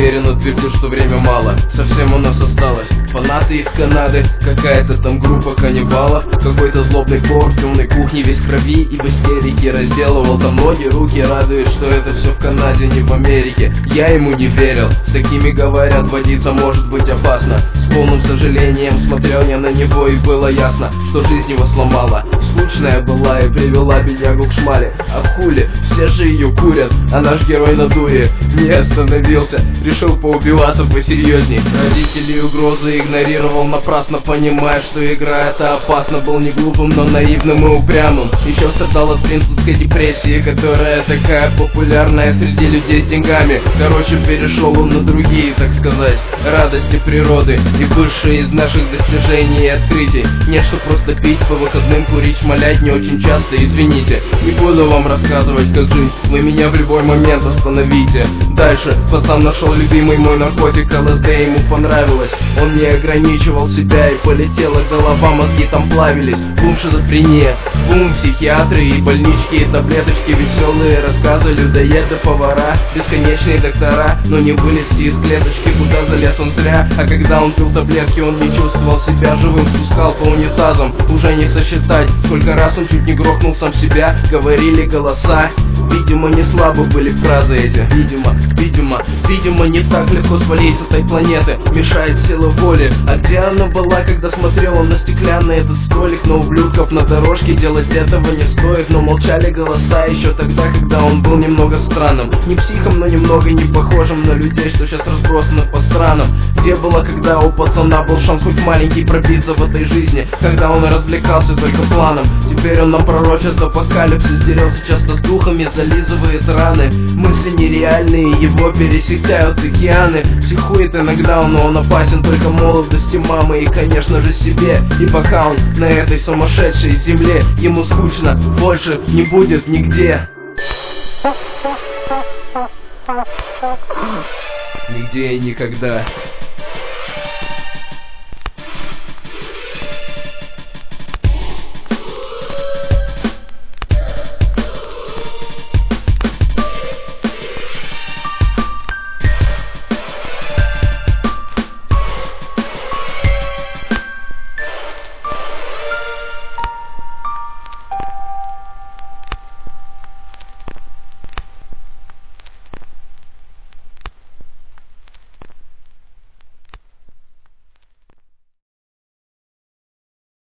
уверенно твердил, что время мало, совсем у нас осталось. Фанаты из Канады, какая-то там группа каннибалов, какой-то злобный повар в темной кухне весь в крови и в истерике разделывал там ноги, руки, радует, что это все в Канаде, не в Америке. Я ему не верил, с такими говорят, водиться может быть опасно. С полным сожалением смотрел я на него, и было ясно, что жизнь его сломала. Скучная была и привела беднягу к шмале. А в хуле, все же ее курят, а наш герой на дуре не остановился, решил поубиваться посерьезней. Родителей угрозы игнорировал напрасно, понимая, что игра это опасно. Был не глупым, но наивным и упрямым. Еще страдал от французской депрессии, которая такая популярная среди людей с деньгами. Короче, перешел он на другие, так сказать, радости природы и высшие из наших достижений и открытий. Нет, что просто пить по выходным, курить, шмалять не очень часто, извините. Не буду вам рассказывать, как жить, вы меня в любой момент остановите. Дальше пацан нашел любимый мой наркотик, ЛСД ему понравилось. Он не ограничивал себя и полетела голова, мозги там плавились. Бум, шизофрения, бум, психиатры и больнички, и таблеточки, веселые рассказы, людоеды, повара, бесконечные доктора. Но не вылезти из клеточки, куда залез он зря. А когда он пил таблетки, он не чувствовал себя живым, спускал по унитазам, уже не сосчитать, сколько раз он чуть не грохнул сам себя. Говорили голоса, видимо, не слабы были фразы эти. Видимо, не так легко свалить с этой планеты, мешает сила воли. А где она была, когда смотрел он на стеклянный этот столик? Но ублюдков на дорожке делать этого не стоит. Но молчали голоса еще тогда, когда он был немного странным. Не психом, но немного не похожим на людей, что сейчас разбросаны по странам. Где была, когда у пацана был шанс хоть маленький пробиться в этой жизни, когда он развлекался только планом? Теперь он нам пророчит апокалипсис, дерется часто с духами, зализывает раны. Мысли нереальные, его пересекают океаны. Психует иногда, но он опасен только молодости мамы и, конечно же, себе. И пока он на этой сумасшедшей земле, ему скучно, больше не будет нигде. Нигде и никогда.